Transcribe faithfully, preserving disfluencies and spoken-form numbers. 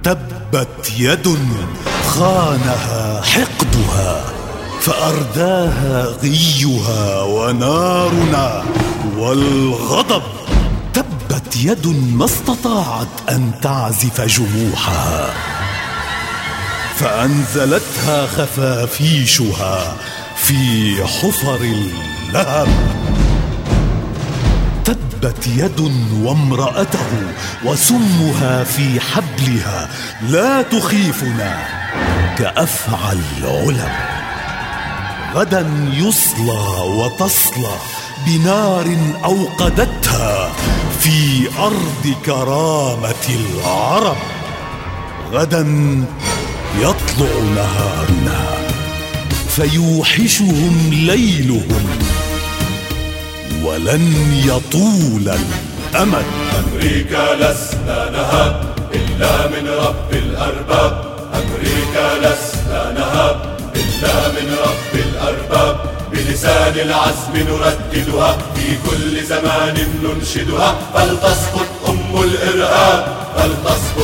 تبت يد خانها حقدها فأرداها غيها ونارنا والغضب. تبت يد ما استطاعت أن تعزف جموحها فأنزلتها خفافيشها في حفر اللهب. تبت يد وامرأته وسمها في حبلها لا تخيفنا كأفعى العلب. غدا يصلى وتصلى بنار أوقدتها في أرض كرامة العرب. غدا يطلع نهارنا فيوحشهم ليلهم ولن يطول الأمد. أمريكا لسنا نهب إلا من رب الأرباب. أمريكا لسنا نهب إلا من رب الأرباب. بلسان العزم نرددها في كل زمان ننشدها. فلتسقط أم الإرهاب، فلتسقط